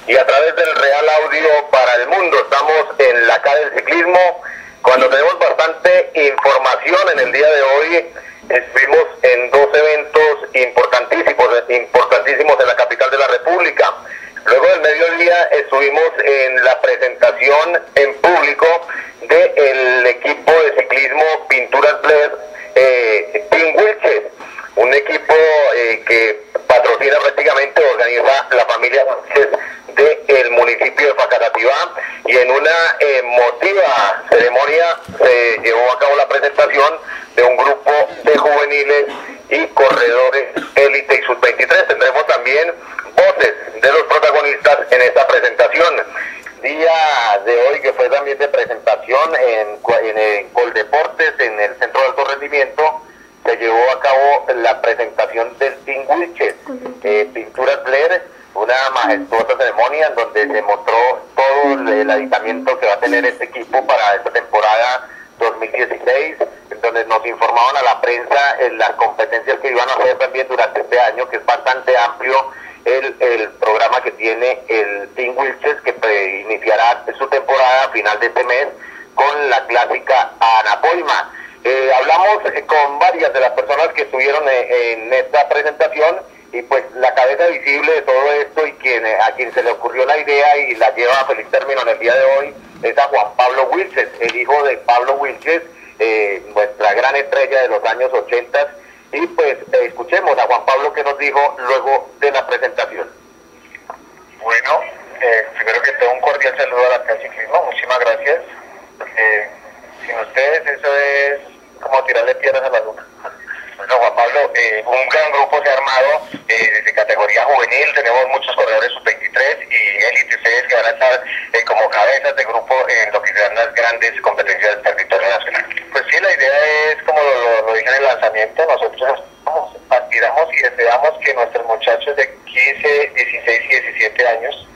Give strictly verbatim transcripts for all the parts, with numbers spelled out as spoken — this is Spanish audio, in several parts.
y a través del Real Audio para el mundo. Estamos en la calle del ciclismo, cuando tenemos bastante información en el día de hoy. Estuvimos en dos eventos importantísimos, importantísimos en la capital de la República. Luego del mediodía estuvimos en la presentación en público del equipo de ciclismo Pinturas Blair, eh, Team Wilches, un equipo eh, que patrocina prácticamente, organiza la familia Wilches del municipio de Facatativá, y en una emotiva ceremonia se llevó a cabo la presentación de un grupo de juveniles y corredores élite y sub veintitrés. Tendremos también voces de los protagonistas en esta presentación. Día de hoy que fue también de presentación en, en, en Coldeportes, en el Centro de Alto Rendimiento, se llevó a cabo la presentación del Team Wilches, eh, Pinturas Blair, una majestuosa ceremonia en donde se mostró todo el aditamiento que va a tener este equipo para esta temporada dos mil dieciséis, en donde nos informaban a la prensa en las competencias que iban a hacer también durante este año, que es bastante amplio el, el programa que tiene el Team Wilches, que iniciará su temporada a final de este mes con la clásica Anapoima. Eh, hablamos eh, con varias de las personas que estuvieron eh, en esta presentación, y pues la cabeza visible de todo esto y quien eh, a quien se le ocurrió la idea y la lleva a feliz término en el día de hoy es a Juan Pablo Wilches, el hijo de Pablo Wilches, eh, nuestra gran estrella de los años ochenta. Y pues eh, escuchemos a Juan Pablo que nos dijo luego de la presentación. Bueno, eh, primero que todo un cordial saludo a la Casa del Ciclismo, muchísimas gracias. Eh, sin ustedes eso es como tirarle piedras a la luna. Bueno, Juan Pablo, eh, un gran grupo se ha armado eh, desde categoría juvenil. Tenemos muchos corredores sub veintitrés y élite, ustedes que van a estar eh, como cabezas de grupo en lo que serán las grandes competencias del territorio nacional. Pues sí, la idea es, como lo, lo, lo dije en el lanzamiento, nosotros aspiramos y deseamos que nuestros muchachos de quince, dieciséis y diecisiete años,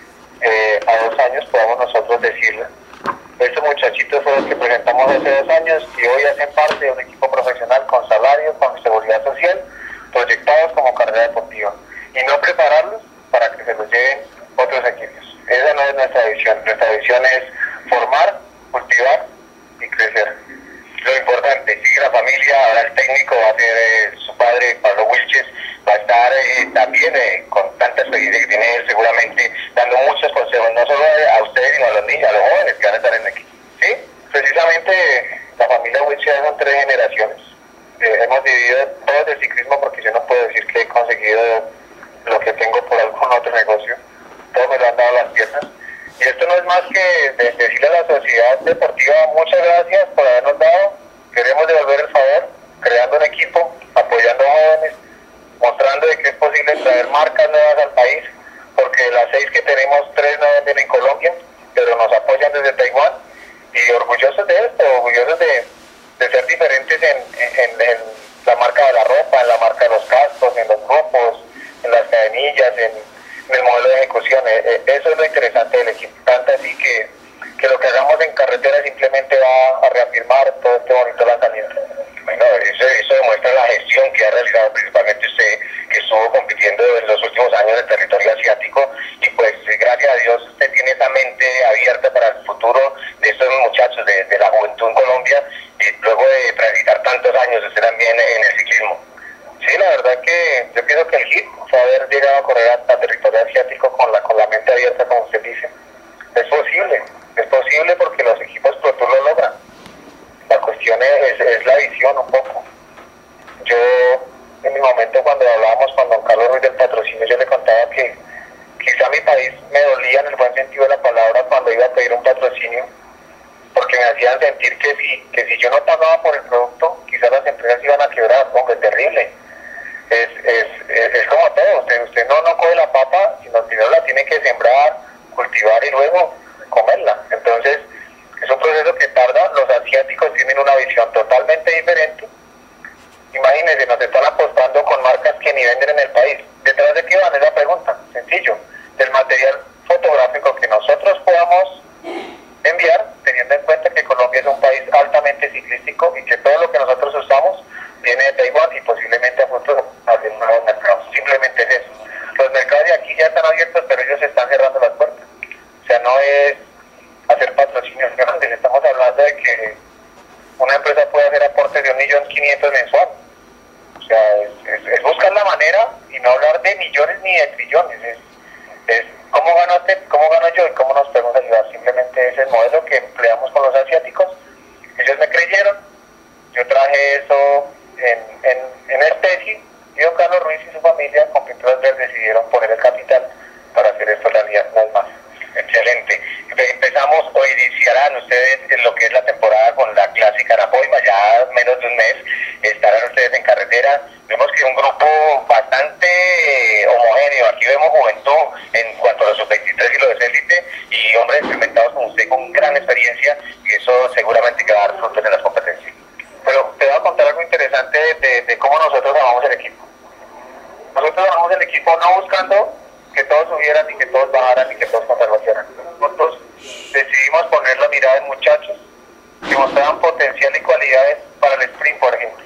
eh, a dos años, podamos nosotros decirle: estos muchachitos fueron los que presentamos hace dos años y hoy hacen parte de un equipo profesional con salario, con seguridad social, proyectados como carrera deportiva, y no prepararlos para que se los lleven otros equipos. Esa no es nuestra visión. Nuestra visión es formar, cultivar y crecer. Lo importante, sigue la familia. Ahora el técnico va a ser eh, su padre, Pablo Wilches, va a estar eh, también eh, con tanta experiencia que tiene él, seguramente dando muchos consejos, no solo a ustedes, sino a los niños, a los jóvenes que van a estar en el equipo. Sí, precisamente la familia Wilches son tres generaciones. Eh, hemos dividido todo el ciclismo, porque yo no puedo decir que he conseguido lo que tengo por algún otro negocio. Todo me lo han dado las piernas. Y esto no es más que de decirle a la sociedad deportiva: muchas gracias por habernos dado. Queremos devolver el favor, creando un equipo, apoyando a jóvenes, mostrando de que es posible traer marcas nuevas al país, porque de las seis que tenemos, tres no venden en Colombia, pero nos apoyan desde Taiwán, y orgullosos de esto, orgullosos de, de ser diferentes en, en, en la marca de la ropa, en la marca de los cascos, en los grupos, en las cadenillas, en, en el modelo de ejecución. Eh, eso es lo interesante del equipo, tanto así que, que lo que hagamos en carretera simplemente va a reafirmar todo este bonito lanzamiento. Bueno, eso, eso demuestra la gestión que ha realizado principalmente usted, que estuvo compitiendo en los últimos años en el territorio asiático, y pues gracias a Dios usted tiene esa mente abierta para el futuro de estos muchachos, de, de la juventud en Colombia, y luego de practicar tantos años usted también en el ciclismo. Sí, la verdad que yo pienso que el hit fue haber llegado a correr a, a territorio asiático con la, con la mente abierta, como usted dice. Es posible, es posible porque los equipos Pro Tour lo logran. La cuestión es, es la visión un poco. Yo, en mi momento, cuando hablábamos con don Carlos Ruiz del patrocinio, yo le contaba que quizá mi país me dolía, en el buen sentido de la palabra, cuando iba a pedir un patrocinio, porque me hacían sentir que si, que si yo no pagaba por el producto, quizás las empresas iban a quebrar. Hombre, terrible. Es, es, es, es como todo, usted, usted no, no coge la papa, sino primero la tiene que sembrar, cultivar y luego comerla. Entonces, es un proceso que tarda. Los asiáticos tienen una visión totalmente diferente. Imagínense, nos están apostando con marcas que ni venden en el país. ¿Detrás de qué van? Es la pregunta. Sencillo. Del material fotográfico que nosotros podamos enviar, teniendo en cuenta que Colombia es un país altamente ciclístico y que todo lo que nosotros usamos viene de Taiwán y posiblemente a futuro hacia nuevos mercados. Simplemente es eso. Los mercados de aquí ya están abiertos, pero ellos están cerrando las millones. Es, es cómo gano usted, cómo gano yo y cómo nos podemos ayudar. Simplemente es el modelo que empleamos con los asiáticos. Ellos me creyeron, yo traje eso en, en, en especie, y don Carlos Ruiz y su familia con Pinturas Verdes decidieron poner el capital para hacer esto realidad, no es más. Excelente. Empezamos o iniciarán ustedes en lo que es la temporada con la clásica Anapoima, ya menos de un mes estarán ustedes en carretera. Vemos que un grupo bastante homogéneo, aquí vemos juventud en cuanto a los sub veintitrés y los de élite, y hombres experimentados como usted con gran experiencia, y eso seguramente que va a dar frutos en las competencias. Pero te voy a contar algo interesante de, de, de cómo nosotros armamos el equipo. Nosotros armamos el equipo no buscando que todos subieran, ni que todos bajaran, ni que todos contrarrestaran. Nosotros decidimos poner la mirada en muchachos que mostraban potencial y cualidades para el sprint, por ejemplo.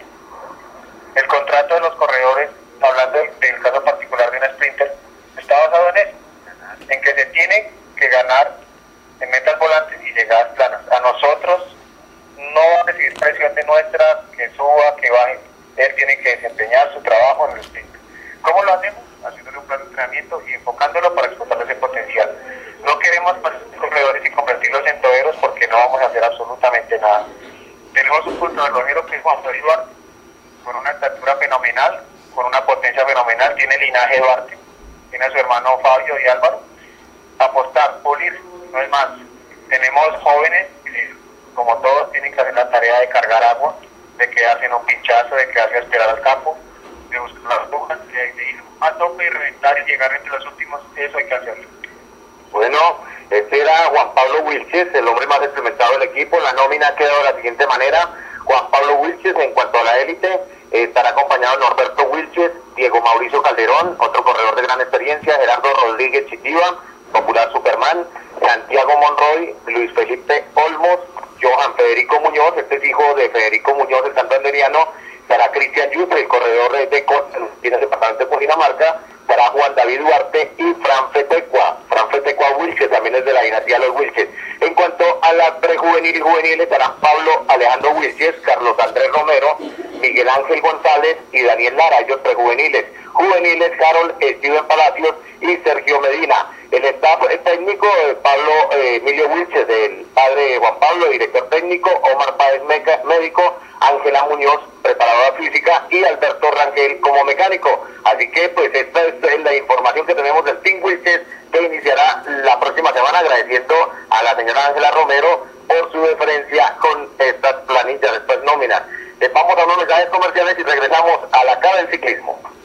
El contrato de los corredores, hablando del, del caso particular de un sprinter, está basado en eso, en que se tiene que ganar en metas volantes y llegadas planas. A nosotros no va a recibir presión de nuestra, que suba, que baje. Él tiene que desempeñar su trabajo en el sprint. ¿Cómo lo hacemos? Haciéndole un plan de entrenamiento y enfocándolo para explotar ese potencial. No queremos corredores y convertirlos en toreros porque no vamos a hacer absolutamente nada. Tenemos un contrarrelojero que es Juan Pablo Duarte, con una estatura fenomenal, con una potencia fenomenal, tiene linaje Duarte, tiene a su hermano Fabio y Álvaro. Apostar, pulir, no es más. Tenemos jóvenes que, como todos, tienen que hacer la tarea de cargar agua, de quedarse en un pinchazo, de quedarse a esperar al campo, de buscar las hojas, de, de ir a tope y reventar y llegar entre los últimos. Eso hay que hacerlo. Bueno, este era Juan Pablo Wilches, el hombre más experimentado del equipo. La nómina ha quedado de la siguiente manera: Juan Pablo Wilches, en cuanto a la élite, eh, estará acompañado de Norberto Wilches, Diego Mauricio Calderón, otro corredor de gran experiencia, Gerardo Rodríguez Chitiva, popular Superman, Santiago Monroy, Luis Felipe Olmos, Johan Federico Muñoz, este es hijo de Federico Muñoz, el santanderiano. Estará Cristian Yustre, el corredor de Costa, tiene el departamento de Cundinamarca. Estará Juan David Duarte y Fran Fetecua. Fran Fetecua Wilches, también es de la dinastía de los Wilches. En cuanto a la prejuvenil y juvenil, estarán Pablo Alejandro Wilches, Carlos Andrés Romero, Miguel Ángel González y Daniel Lara, ellos prejuveniles. Juveniles, Harold Steven Palacios y Sergio Medina. El staff técnico, eh, Pablo eh, Emilio Wilches, el padre de Juan Pablo, director técnico, Omar Páez, Meca, médico, Ángela Muñoz, preparadora física, y Alberto Rangel como mecánico. Así que pues esta es la información que tenemos del Team Wilches, que iniciará la próxima semana, agradeciendo a la señora Ángela Romero por su deferencia con estas planillas, estas nóminas. Eh, vamos a unos mensajes comerciales y regresamos a la cara del ciclismo.